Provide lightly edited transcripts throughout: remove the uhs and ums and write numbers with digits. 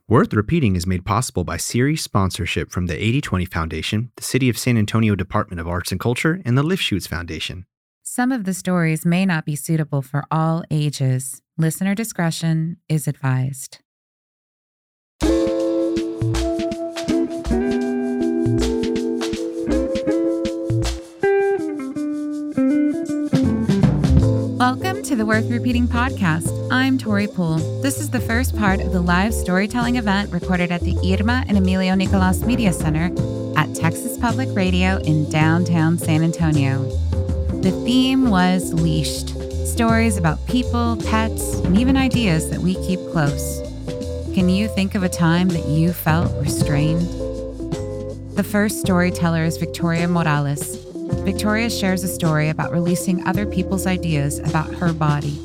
Worth Repeating is made possible by series sponsorship from the 80/20 Foundation, the City of San Antonio Department of Arts and Culture, and the Lifshoots Foundation. Some of the stories may not be suitable for all ages. Listener discretion is advised. Welcome to the Worth Repeating podcast. I'm Tori Poole. This is the first part of the live storytelling event recorded at the Irma and Emilio Nicolas Media Center at Texas Public Radio in downtown San Antonio. The theme was Leashed, stories about people, pets, and even ideas that we keep close. Can you think of a time that you felt restrained? The first storyteller is Victoria Morales. Victoria shares a story about releasing other people's ideas about her body.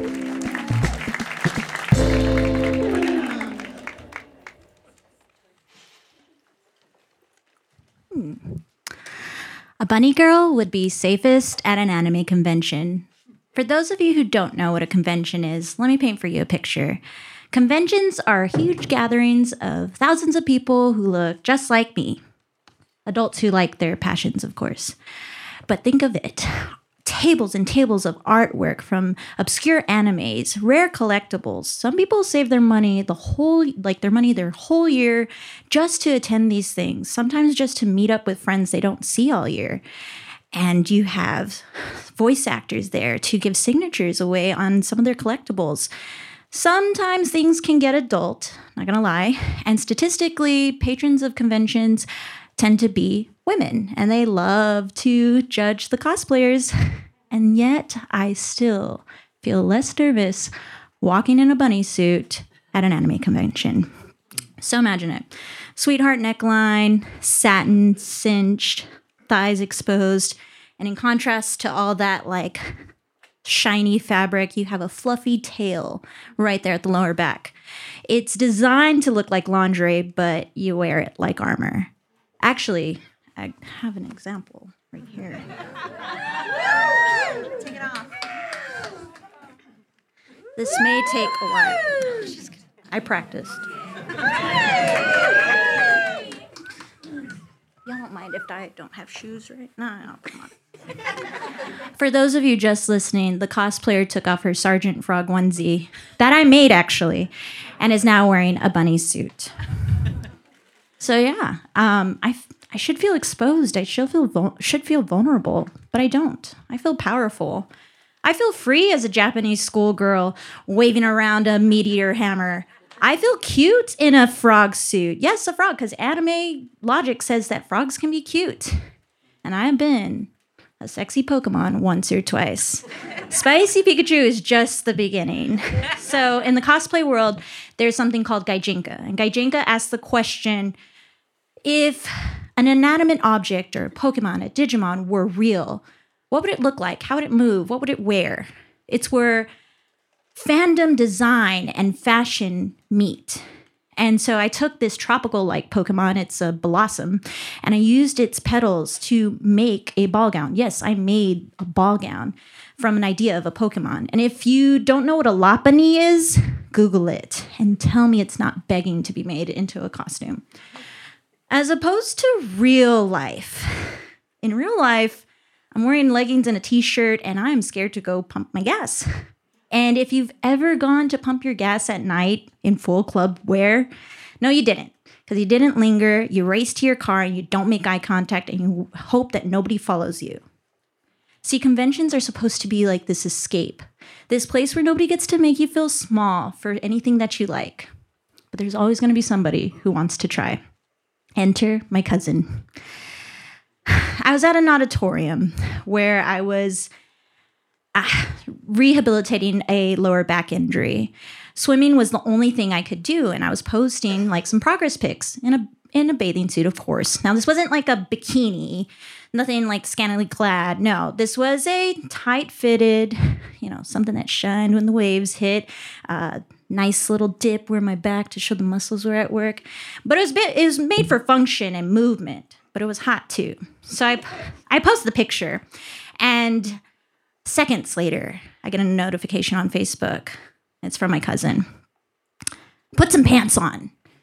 A bunny girl would be safest at an anime convention. For those of you who don't know what a convention is, let me paint for you a picture. Conventions are huge gatherings of thousands of people who look just like me. Adults who like their passions, of course. But think of it. Tables and tables of artwork from obscure animes, rare collectibles. Some people save their money their whole year just to attend these things. Sometimes just to meet up with friends they don't see all year. And you have voice actors there to give signatures away on some of their collectibles. Sometimes things can get adult, not gonna lie. And statistically, patrons of conventions tend to be women, and they love to judge the cosplayers. And yet, I still feel less nervous walking in a bunny suit at an anime convention. So imagine it. Sweetheart neckline, satin cinched, thighs exposed, and in contrast to all that shiny fabric, you have a fluffy tail right there at the lower back. It's designed to look like lingerie, but you wear it like armor. Actually, I have an example right here. Take it off. This may take a while. I practiced. Y'all don't mind if I don't have shoes right now? No, come on. For those of you just listening, the cosplayer took off her Sergeant Frog onesie, that I made actually, and is now wearing a bunny suit. So yeah, I should feel exposed. I should feel vulnerable, but I don't. I feel powerful. I feel free as a Japanese schoolgirl waving around a meteor hammer. I feel cute in a frog suit. Yes, a frog, because anime logic says that frogs can be cute. And I have been a sexy Pokemon once or twice. Spicy Pikachu is just the beginning. So in the cosplay world, there's something called Gaijinka. And Gaijinka asks the question, if an inanimate object or a Pokemon, a Digimon were real, what would it look like? How would it move? What would it wear? It's where fandom design and fashion meet. And so I took this tropical-like Pokemon, it's a blossom, and I used its petals to make a ball gown. Yes, I made a ball gown from an idea of a Pokemon. And if you don't know what a Lopunny is, Google it and tell me it's not begging to be made into a costume. As opposed to real life. In real life, I'm wearing leggings and a t-shirt, and I'm scared to go pump my gas. And if you've ever gone to pump your gas at night in full club wear, no, you didn't. Because you didn't linger, you race to your car, and you don't make eye contact, and you hope that nobody follows you. See, conventions are supposed to be like this escape. This place where nobody gets to make you feel small for anything that you like. But there's always going to be somebody who wants to try. Enter my cousin. I was at an auditorium where I was rehabilitating a lower back injury. Swimming was the only thing I could do, and I was posting some progress pics in a bathing suit, of course. Now, this wasn't like a bikini, nothing scantily clad. No, this was a tight-fitted, something that shined when the waves hit. Nice little dip where my back to show the muscles were at work. But it was made for function and movement, but it was hot too. So I posted the picture, and seconds later, I get a notification on Facebook. It's from my cousin. Put some pants on.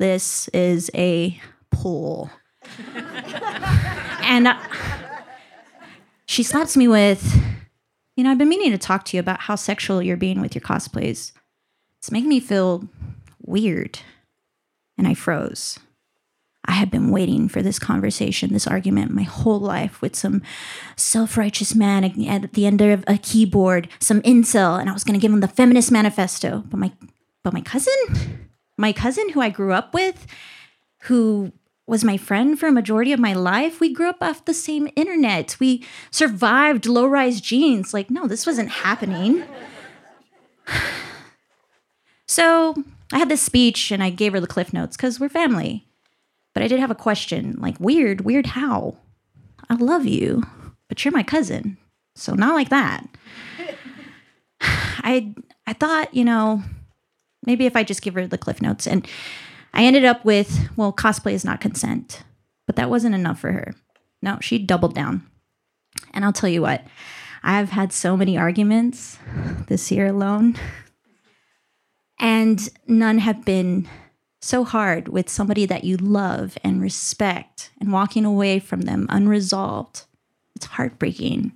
this is a pool. And she slaps me with, I've been meaning to talk to you about how sexual you're being with your cosplays. It's making me feel weird. And I froze. I had been waiting for this conversation, this argument, my whole life with some self-righteous man at the end of a keyboard, some incel, and I was going to give him the feminist manifesto. But my cousin who I grew up with, who was my friend for a majority of my life, we grew up off the same internet. We survived low-rise jeans. Like, no, this wasn't happening. So I had this speech and I gave her the Cliff Notes because we're family. But I did have a question, like, weird how? I love you, but you're my cousin, so not like that. I thought, maybe if I just give her the Cliff Notes. And I ended up with, well, cosplay is not consent. But that wasn't enough for her. No, she doubled down. And I'll tell you what, I've had so many arguments this year alone. And none have been so hard with somebody that you love and respect, and walking away from them unresolved. It's heartbreaking.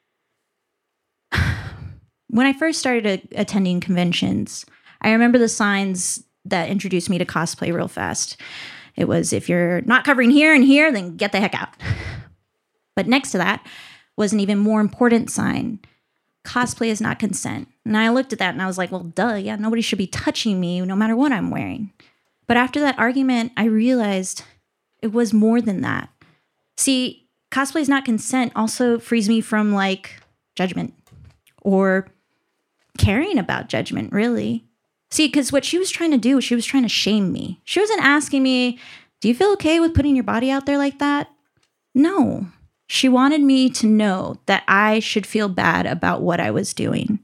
When I first started attending conventions, I remember the signs that introduced me to cosplay real fast. It was, if you're not covering here and here, then get the heck out. But next to that was an even more important sign. Cosplay is not consent. And I looked at that and I was like, well, duh, yeah, nobody should be touching me no matter what I'm wearing. But after that argument, I realized it was more than that. See, cosplay is not consent also frees me from, judgment or caring about judgment, really. See, because what she was trying to do, she was trying to shame me. She wasn't asking me, do you feel okay with putting your body out there like that? No. She wanted me to know that I should feel bad about what I was doing.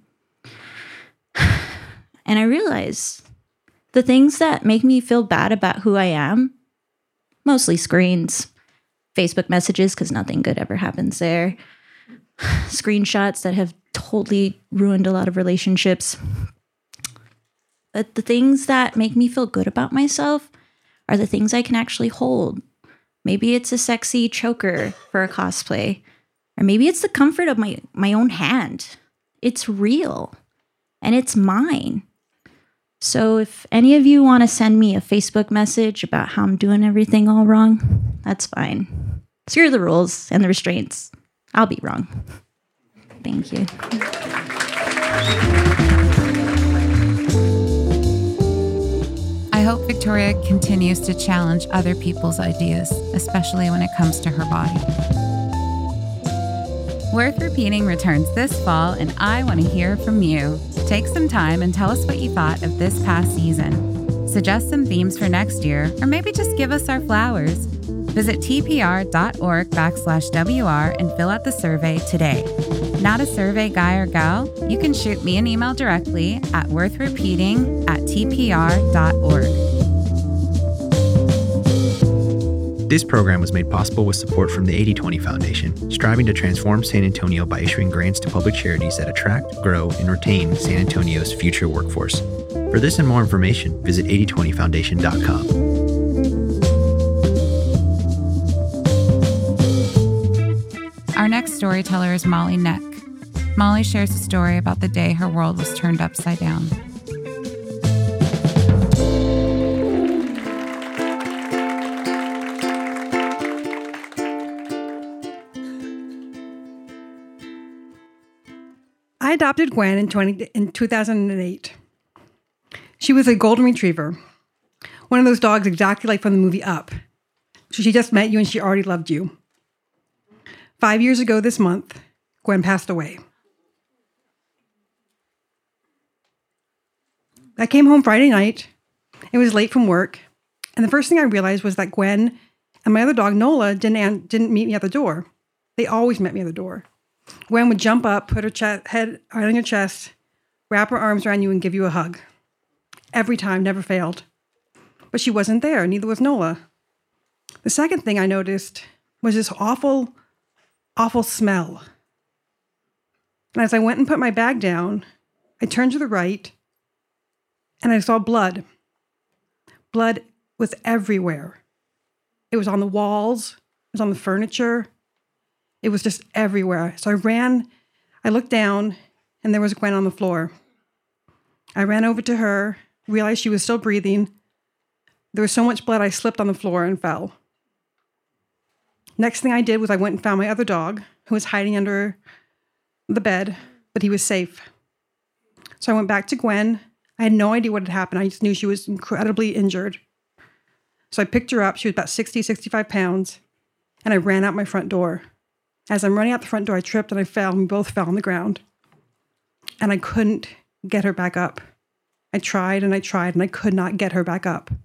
And I realized the things that make me feel bad about who I am, mostly screens, Facebook messages, because nothing good ever happens there, screenshots that have totally ruined a lot of relationships. But the things that make me feel good about myself are the things I can actually hold. Maybe it's a sexy choker for a cosplay, or maybe it's the comfort of my own hand. It's real, and it's mine. So if any of you want to send me a Facebook message about how I'm doing everything all wrong, that's fine. Screw the rules and the restraints. I'll be wrong. Thank you. I hope Victoria continues to challenge other people's ideas, especially when it comes to her body. Worth Repeating returns this fall, and I want to hear from you. Take some time and tell us what you thought of this past season. Suggest some themes for next year, or maybe just give us our flowers. Visit tpr.org/WR and fill out the survey today. Not a survey guy or gal? You can shoot me an email directly at worthrepeating@tpr.org. This program was made possible with support from the 80/20 Foundation, striving to transform San Antonio by issuing grants to public charities that attract, grow, and retain San Antonio's future workforce. For this and more information, visit 8020foundation.com. Our next storyteller is Molly Neck. Molly shares a story about the day her world was turned upside down. I adopted Gwen in 2008. She was a golden retriever, one of those dogs exactly like from the movie Up. So she just met you and she already loved you. 5 years ago this month, Gwen passed away. I came home Friday night. It was late from work. And the first thing I realized was that Gwen and my other dog, Nola, didn't meet me at the door. They always met me at the door. Gwen would jump up, put her head on your chest, wrap her arms around you, and give you a hug. Every time, never failed. But she wasn't there, neither was Nola. The second thing I noticed was this awful, awful smell. And as I went and put my bag down, I turned to the right, and I saw blood. Blood was everywhere. It was on the walls. It was on the furniture. It was just everywhere. So I looked down, and there was Gwen on the floor. I ran over to her, realized she was still breathing. There was so much blood, I slipped on the floor and fell. Next thing I did was I went and found my other dog, who was hiding under the bed, but he was safe. So I went back to Gwen. I had no idea what had happened. I just knew she was incredibly injured. So I picked her up. She was about 60, 65 pounds, and I ran out my front door. As I'm running out the front door, I tripped and I fell, and we both fell on the ground. And I couldn't get her back up. I tried and I tried, and I could not get her back up.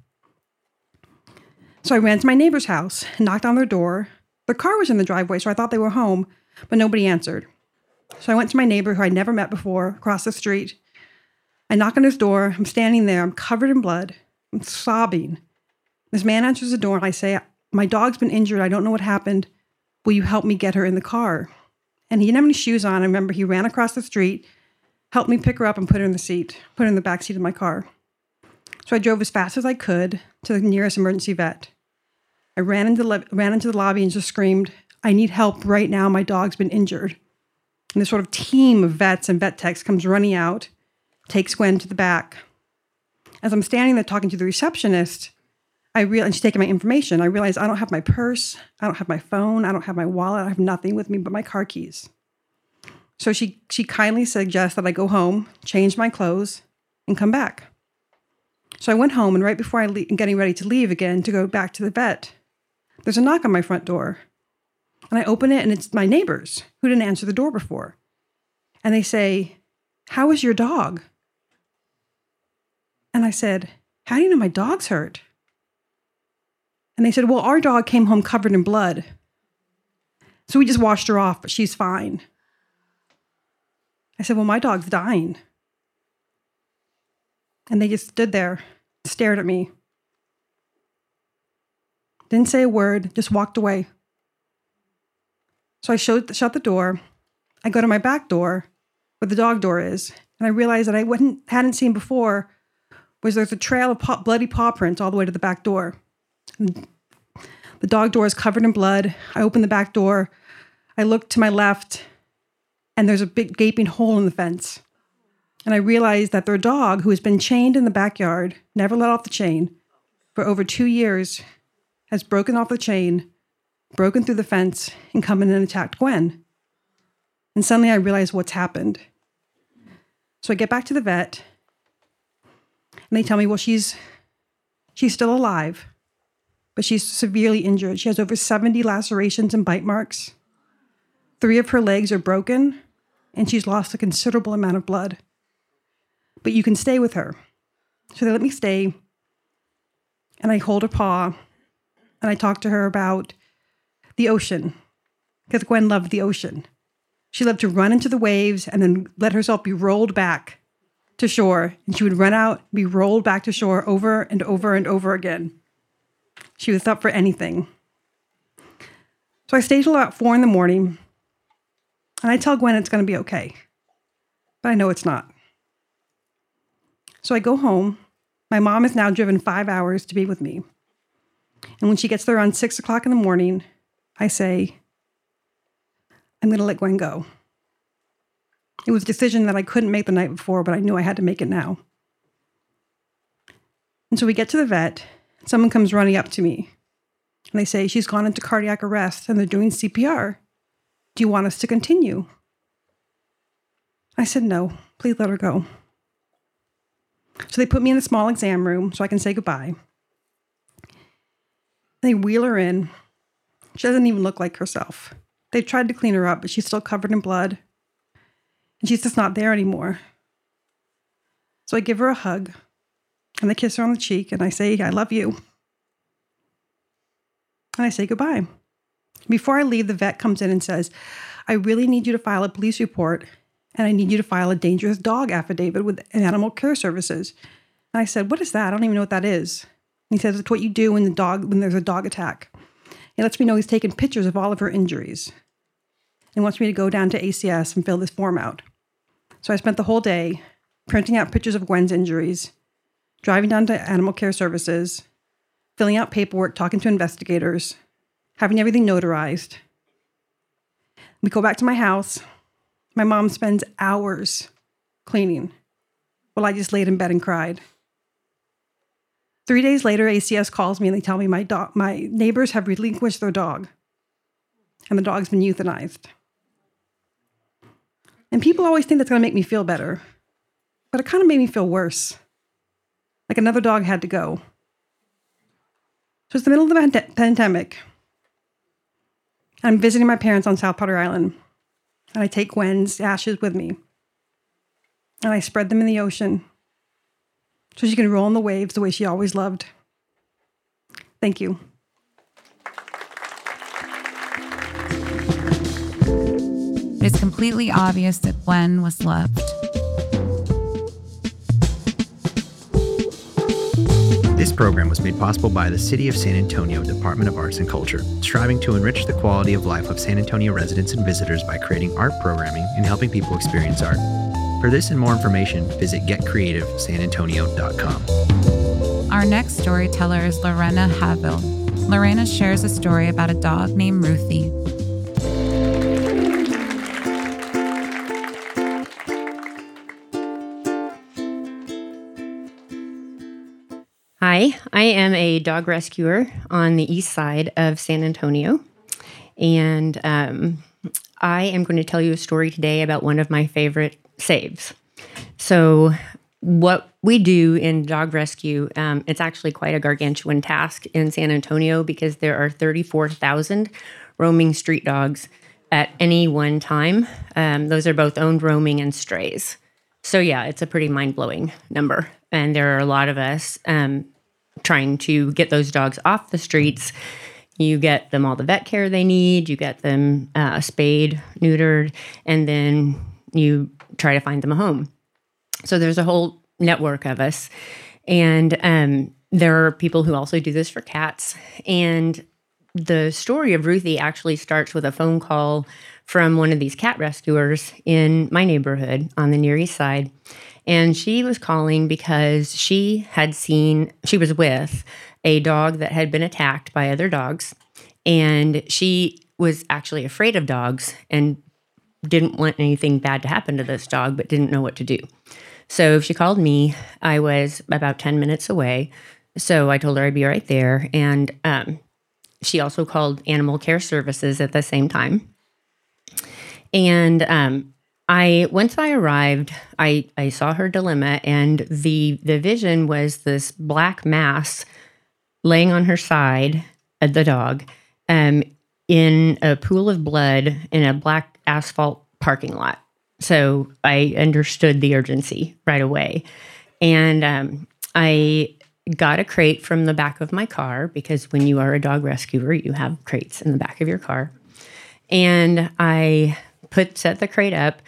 So I ran to my neighbor's house and knocked on their door. Their car was in the driveway, so I thought they were home, but nobody answered. So I went to my neighbor, who I'd never met before, across the street. I knock on his door. I'm standing there. I'm covered in blood. I'm sobbing. This man answers the door, and I say, "My dog's been injured. I don't know what happened. Will you help me get her in the car?" And he didn't have any shoes on. I remember he ran across the street, helped me pick her up and put her in the back seat of my car. So I drove as fast as I could to the nearest emergency vet. I ran into the lobby and just screamed, "I need help right now. My dog's been injured." And this sort of team of vets and vet techs comes running out, takes Gwen to the back. As I'm standing there talking to the receptionist, and she's taking my information, I realize I don't have my purse, I don't have my phone, I don't have my wallet, I have nothing with me but my car keys. So she kindly suggests that I go home, change my clothes, and come back. So I went home, and right before I'm getting ready to leave again to go back to the vet, there's a knock on my front door. And I open it, and it's my neighbors who didn't answer the door before. And they say, "How is your dog?" And I said, "How do you know my dog's hurt?" And they said, "Well, our dog came home covered in blood. So we just washed her off, but she's fine." I said, "Well, my dog's dying." And they just stood there, stared at me. Didn't say a word, just walked away. So I shut the door. I go to my back door, where the dog door is, and I realized that I hadn't seen before was there's a trail of bloody paw prints all the way to the back door. And the dog door is covered in blood. I open the back door. I look to my left, and there's a big gaping hole in the fence. And I realized that their dog, who has been chained in the backyard, never let off the chain, for over 2 years, has broken off the chain, broken through the fence, and come in and attacked Gwen. And suddenly I realized what's happened. So I get back to the vet, and they tell me, well, she's still alive, but she's severely injured. She has over 70 lacerations and bite marks. 3 of her legs are broken, and she's lost a considerable amount of blood. But you can stay with her. So they let me stay, and I hold her paw, and I talk to her about the ocean, because Gwen loved the ocean. She loved to run into the waves and then let herself be rolled back to shore, and she would run out, be rolled back to shore over and over and over again. She was up for anything. So I stayed till about 4 a.m, and I tell Gwen it's going to be okay, but I know it's not. So I go home. My mom has now driven 5 hours to be with me. And when she gets there around 6 o'clock in the morning, I say, I'm going to let Gwen go. It was a decision that I couldn't make the night before, but I knew I had to make it now. And so we get to the vet. Someone comes running up to me, and they say, she's gone into cardiac arrest, and they're doing CPR. Do you want us to continue? I said, no, please let her go. So they put me in a small exam room so I can say goodbye. They wheel her in. She doesn't even look like herself. They've tried to clean her up, but she's still covered in blood. And she's just not there anymore. So I give her a hug, and I kiss her on the cheek, and I say, I love you. And I say goodbye. Before I leave, the vet comes in and says, I really need you to file a police report, and I need you to file a dangerous dog affidavit with Animal Care Services. And I said, what is that? I don't even know what that is. And he says, it's what you do when there's a dog attack. He lets me know he's taken pictures of all of her injuries and wants me to go down to ACS and fill this form out. So I spent the whole day printing out pictures of Gwen's injuries, driving down to Animal Care Services, filling out paperwork, talking to investigators, having everything notarized. We go back to my house. My mom spends hours cleaning while I just laid in bed and cried. 3 days later, ACS calls me and they tell me my neighbors have relinquished their dog and the dog's been euthanized. And people always think that's going to make me feel better, but it kind of made me feel worse. Like another dog had to go. So it's the middle of the pandemic. I'm visiting my parents on South Potter Island, and I take Gwen's ashes with me, and I spread them in the ocean so she can roll in the waves the way she always loved. Thank you. It's completely obvious that Gwen was loved. This program was made possible by the City of San Antonio Department of Arts and Culture, striving to enrich the quality of life of San Antonio residents and visitors by creating art programming and helping people experience art. For this and more information, visit getcreativesanantonio.com. Our next storyteller is Lorena Haville. Lorena shares a story about a dog named Ruthie. Hi, I am a dog rescuer on the east side of San Antonio, and I am going to tell you a story today about one of my favorite saves. So what we do in dog rescue, it's actually quite a gargantuan task in San Antonio because there are 34,000 roaming street dogs at any one time. Those are both owned roaming and strays. So yeah, it's a pretty mind-blowing number. And there are a lot of us trying to get those dogs off the streets. You get them all the vet care they need. You get them spayed, neutered, and then you try to find them a home. So there's a whole network of us. And there are people who also do this for cats. And the story of Ruthie actually starts with a phone call from one of these cat rescuers in my neighborhood on the Near East Side. And she was calling because she was with a dog that had been attacked by other dogs. And she was actually afraid of dogs and didn't want anything bad to happen to this dog, but didn't know what to do. So she called me. I was about 10 minutes away. So I told her I'd be right there. And she also called Animal Care Services at the same time. And once I arrived, I saw her dilemma, and the vision was this black mass laying on her side of the dog in a pool of blood in a black asphalt parking lot. So I understood the urgency right away. And I got a crate from the back of my car, because when you are a dog rescuer, you have crates in the back of your car. And I set the crate up.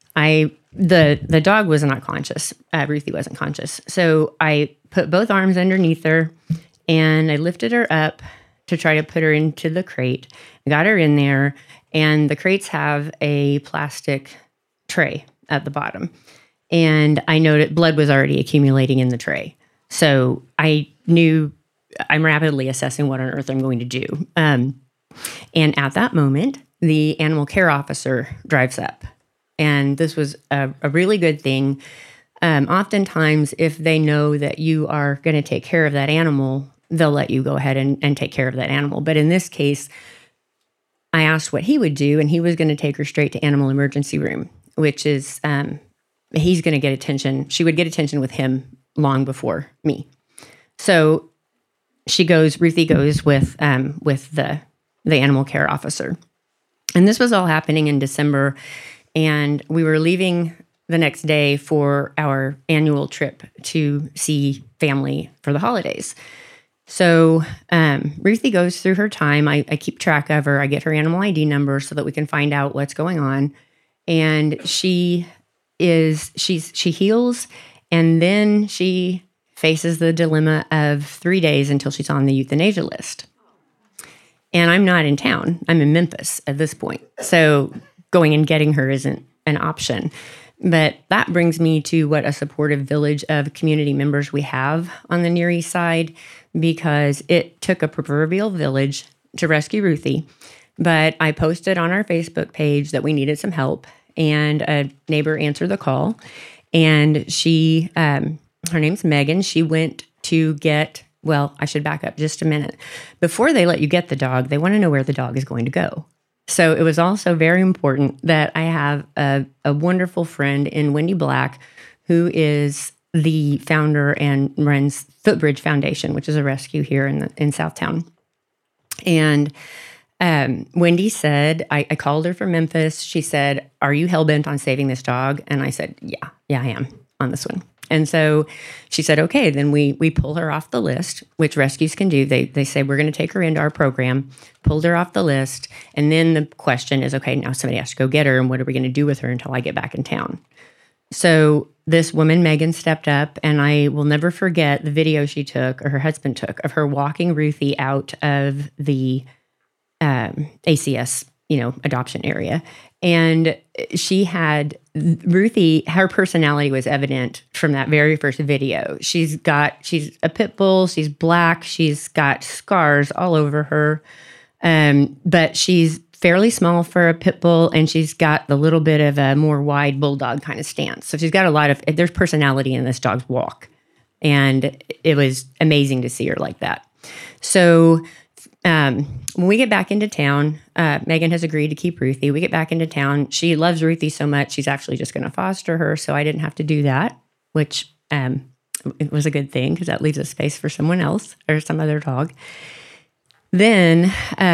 The dog was not conscious. Ruthie wasn't conscious. So I put both arms underneath her and I lifted her up to try to put her into the crate. I got her in there, and the crates have a plastic tray at the bottom. And I noted blood was already accumulating in the tray. So I knew I'm rapidly assessing what on earth I'm going to do. And at that moment, the animal care officer drives up. And this was a really good thing. Oftentimes, if they know that you are going to take care of that animal, they'll let you go ahead and take care of that animal. But in this case, I asked what he would do, and he was going to take her straight to animal emergency room, which is, he's going to get attention. She would get attention with him long before me. So Ruthie goes with the animal care officer. And this was all happening in December. And we were leaving the next day for our annual trip to see family for the holidays. So Ruthie goes through her time. I keep track of her. I get her animal ID number so that we can find out what's going on. And she heals, and then she faces the dilemma of 3 days until she's on the euthanasia list. And I'm not in town. I'm in Memphis at this point. So going and getting her isn't an option. But that brings me to what a supportive village of community members we have on the Near East Side, because it took a proverbial village to rescue Ruthie. But I posted on our Facebook page that we needed some help, and a neighbor answered the call. And she, her name's Megan. She went to get, well, I should back up just a minute. Before they let you get the dog, they want to know where the dog is going to go. So it was also very important that I have a wonderful friend in Wendy Black, who is the founder and runs Footbridge Foundation, which is a rescue here in Southtown. And Wendy said, I called her from Memphis. She said, "Are you hell-bent on saving this dog?" And I said, yeah, I am on this one. And so she said, okay, then we pull her off the list, which rescues can do. They say, we're going to take her into our program, pulled her off the list. And then the question is, okay, now somebody has to go get her. And what are we going to do with her until I get back in town? So this woman, Megan, stepped up, and I will never forget the video she took, or her husband took, of her walking Ruthie out of the ACS, adoption area. And she had, Ruthie, her personality was evident from that very first video. She's a pit bull, she's black, she's got scars all over her, but she's fairly small for a pit bull, and she's got the little bit of a more wide bulldog kind of stance. So she's got there's personality in this dog's walk. And it was amazing to see her like that. So when we get back into town, Megan has agreed to keep Ruthie. We get back into town. She loves Ruthie so much, she's actually just going to foster her. So I didn't have to do that, which it was a good thing, because that leaves a space for someone else or some other dog. Then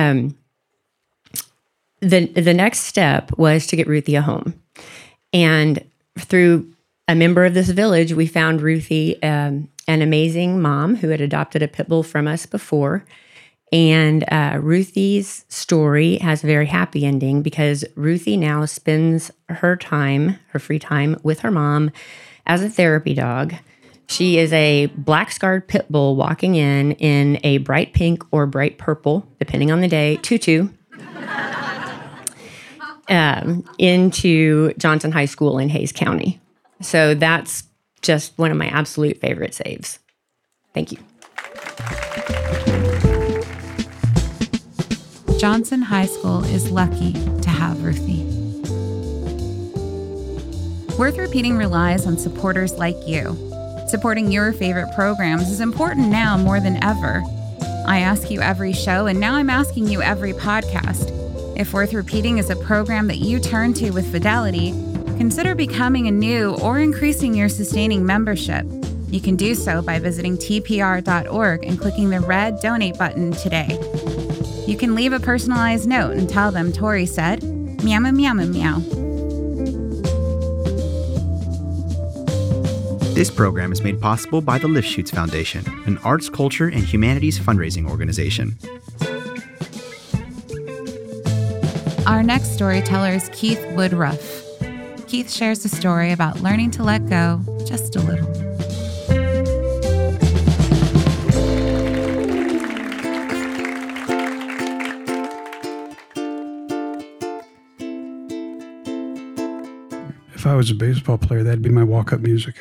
the next step was to get Ruthie a home. And through a member of this village, we found Ruthie an amazing mom who had adopted a pit bull from us before. And Ruthie's story has a very happy ending, because Ruthie now spends her free time with her mom as a therapy dog. She is a black scarred pit bull walking in a bright pink or bright purple, depending on the day, tutu, into Johnson High School in Hays County. So that's just one of my absolute favorite saves. Thank you. Johnson High School is lucky to have Ruthie. Worth Repeating relies on supporters like you. Supporting your favorite programs is important now more than ever. I ask you every show, and now I'm asking you every podcast. If Worth Repeating is a program that you turn to with fidelity, consider becoming a new or increasing your sustaining membership. You can do so by visiting tpr.org and clicking the red donate button today. You can leave a personalized note and tell them Tori said, meow, meow, meow, meow. This program is made possible by the Lifshoots Foundation, an arts, culture, and humanities fundraising organization. Our next storyteller is Keith Woodruff. Keith shares a story about learning to let go just a little. If I was a baseball player, that'd be my walk-up music.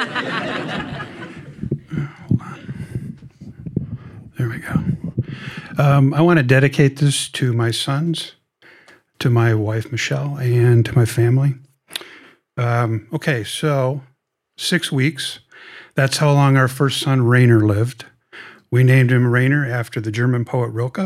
Hold on. There we go. I want to dedicate this to my sons, to my wife, Michelle, and to my family. Okay, so 6 weeks. That's how long our first son, Rainer, lived. We named him Rainer after the German poet Rilke.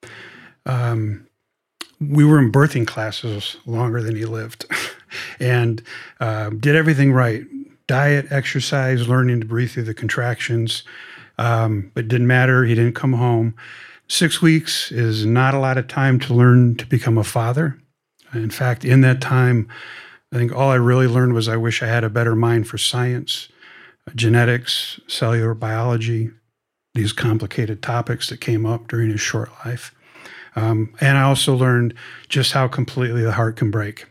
We were in birthing classes longer than he lived and did everything right. Diet, exercise, learning to breathe through the contractions. But it didn't matter. He didn't come home. 6 weeks is not a lot of time to learn to become a father. In fact, in that time, I think all I really learned was I wish I had a better mind for science, genetics, cellular biology, these complicated topics that came up during his short life. And I also learned just how completely the heart can break.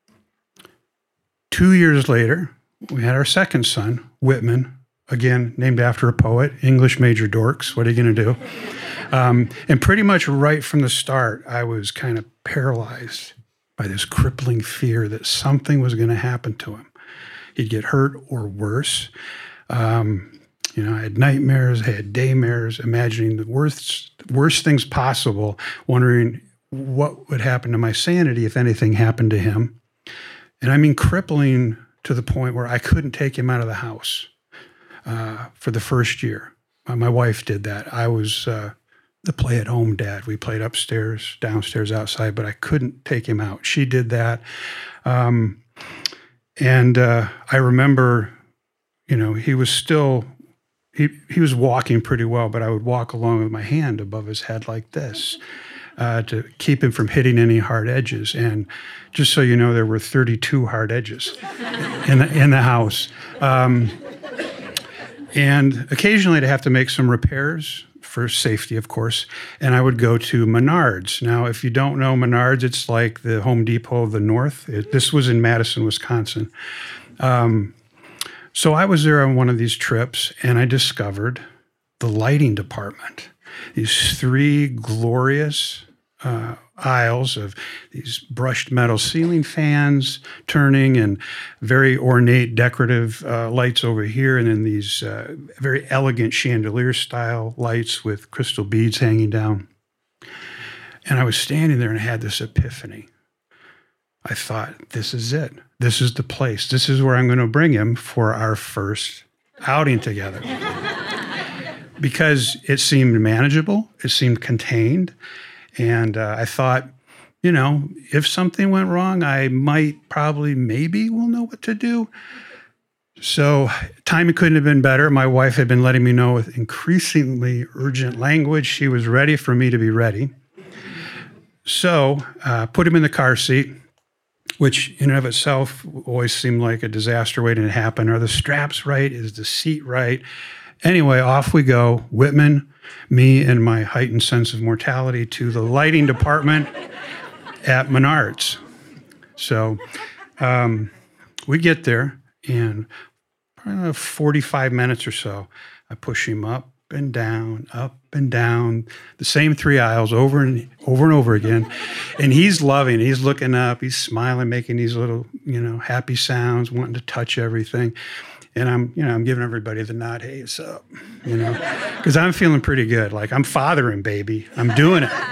2 years later, we had our second son, Whitman, again, named after a poet, English major dorks. What are you going to do? And pretty much right from the start, I was kind of paralyzed by this crippling fear that something was going to happen to him. he'd get hurt or worse. I had nightmares, I had daymares, imagining the worst things possible, wondering what would happen to my sanity if anything happened to him. And I mean crippling to the point where I couldn't take him out of the house for the first year. My wife did that. I was the play-at-home dad. We played upstairs, downstairs, outside, but I couldn't take him out. She did that. And I remember, he was still... He was walking pretty well, but I would walk along with my hand above his head like this to keep him from hitting any hard edges. And just so you know, there were 32 hard edges in the house. And occasionally I'd have to make some repairs for safety, of course, and I would go to Menards. Now, if you don't know Menards, it's like the Home Depot of the North. This was in Madison, Wisconsin. So I was there on one of these trips, and I discovered the lighting department. These 3 glorious aisles of these brushed metal ceiling fans turning, and very ornate decorative lights over here, and then these very elegant chandelier-style lights with crystal beads hanging down. And I was standing there and I had this epiphany. I thought, this is it. This is the place. This is where I'm going to bring him for our first outing together. Because it seemed manageable, it seemed contained, and I thought, if something went wrong, I maybe will know what to do. So timing couldn't have been better. My wife had been letting me know with increasingly urgent language she was ready for me to be ready. So put him in the car seat, which in and of itself always seemed like a disaster waiting to happen. Are the straps right? Is the seat right? Anyway, off we go. Whitman, me, and my heightened sense of mortality to the lighting department at Menards. So we get there, and probably 45 minutes or so, I push him up and down, the same 3 aisles over and over again. And he's loving it. He's looking up, he's smiling, making these little, happy sounds, wanting to touch everything. And I'm giving everybody the nod, hey, what's up? Because I'm feeling pretty good. Like, I'm fathering, baby. I'm doing it.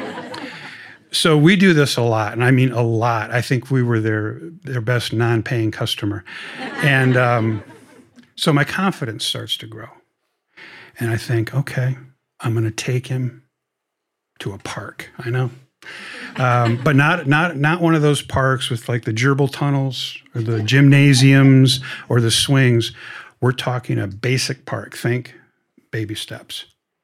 So we do this a lot, and I mean a lot. I think we were their best non-paying customer. And so my confidence starts to grow. And I think, okay, I'm going to take him to a park. I know. But not one of those parks with like the gerbil tunnels or the gymnasiums or the swings. We're talking a basic park. Think baby steps.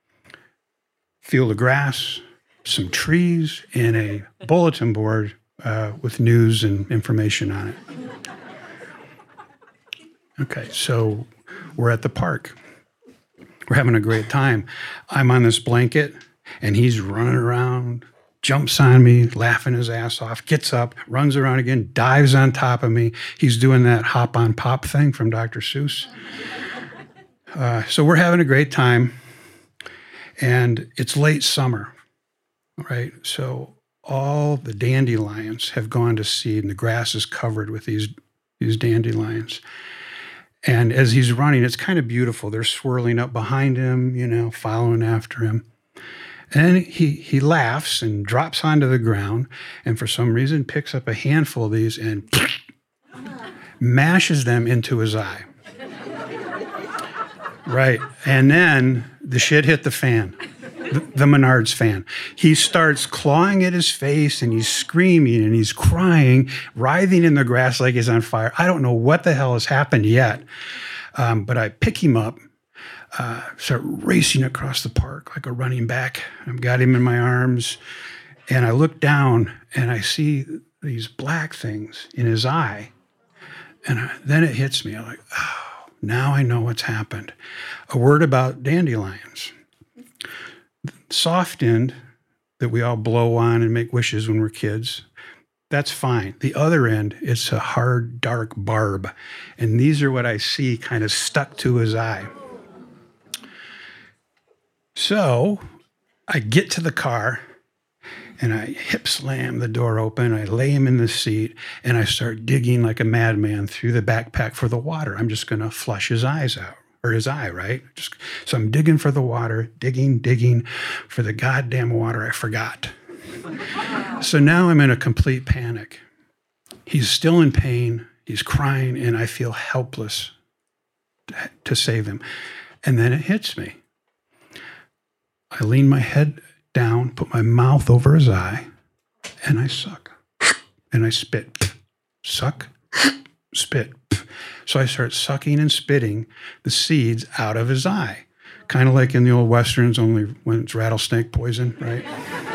Feel the grass, some trees, and a bulletin board with news and information on it. Okay, so we're at the park. We're having a great time. I'm on this blanket, and he's running around, jumps on me, laughing his ass off, gets up, runs around again, dives on top of me. He's doing that hop on pop thing from Dr. Seuss. So we're having a great time, and it's late summer, right? So all the dandelions have gone to seed, and the grass is covered with these dandelions. And as he's running, it's kind of beautiful. They're swirling up behind him, following after him. And he laughs and drops onto the ground, and for some reason picks up a handful of these and mashes them into his eye. Right. And then the shit hit the fan, the Menards fan. He starts clawing at his face, and he's screaming and he's crying, writhing in the grass like he's on fire. I don't know what the hell has happened yet, but I pick him up, start racing across the park like a running back. I've got him in my arms, and I look down and I see these black things in his eye. And then it hits me. I'm like, oh, now I know what's happened. A word about dandelions. Soft end that we all blow on and make wishes when we're kids, that's fine. The other end, it's a hard, dark barb. And these are what I see kind of stuck to his eye. So I get to the car, and I hip slam the door open. I lay him in the seat, and I start digging like a madman through the backpack for the water. I'm just going to flush his eyes out, or his eye, right? So I'm digging for the water, digging for the goddamn water I forgot. So now I'm in a complete panic. He's still in pain. He's crying, and I feel helpless to save him. And then it hits me. I lean my head down, put my mouth over his eye, and I suck. And I spit. Suck, spit. So I start sucking and spitting the seeds out of his eye. Kind of like in the old Westerns, only when it's rattlesnake poison, right?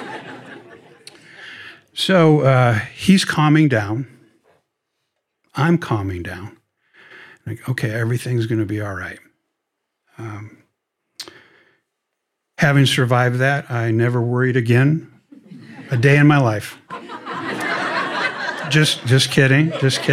So he's calming down. I'm calming down. Like, okay, everything's going to be all right. Having survived that, I never worried again a day in my life. Just kidding.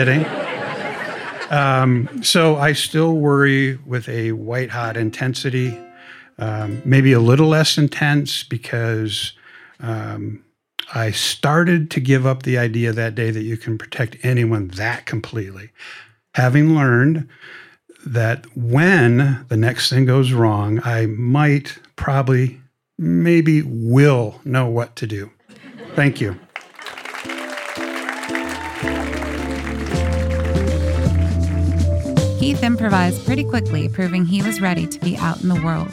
So I still worry with a white-hot intensity, maybe a little less intense because I started to give up the idea that day that you can protect anyone that completely. Having learned that when the next thing goes wrong, I might, probably, maybe will know what to do. Thank you. Keith improvised pretty quickly, proving he was ready to be out in the world.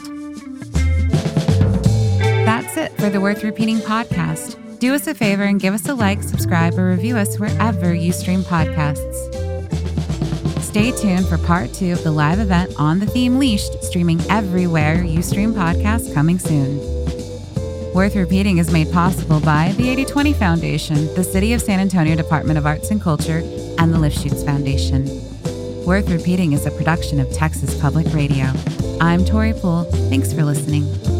That's it for the Worth Repeating podcast. Do us a favor and give us a like, subscribe, or review us wherever you stream podcasts. Stay tuned for part 2 of the live event On the Theme Leashed, streaming everywhere you stream podcasts coming soon. Worth Repeating is made possible by the 80/20 Foundation, the City of San Antonio Department of Arts and Culture, and the Lifshoots Foundation. Worth Repeating is a production of Texas Public Radio. I'm Tori Poole. Thanks for listening.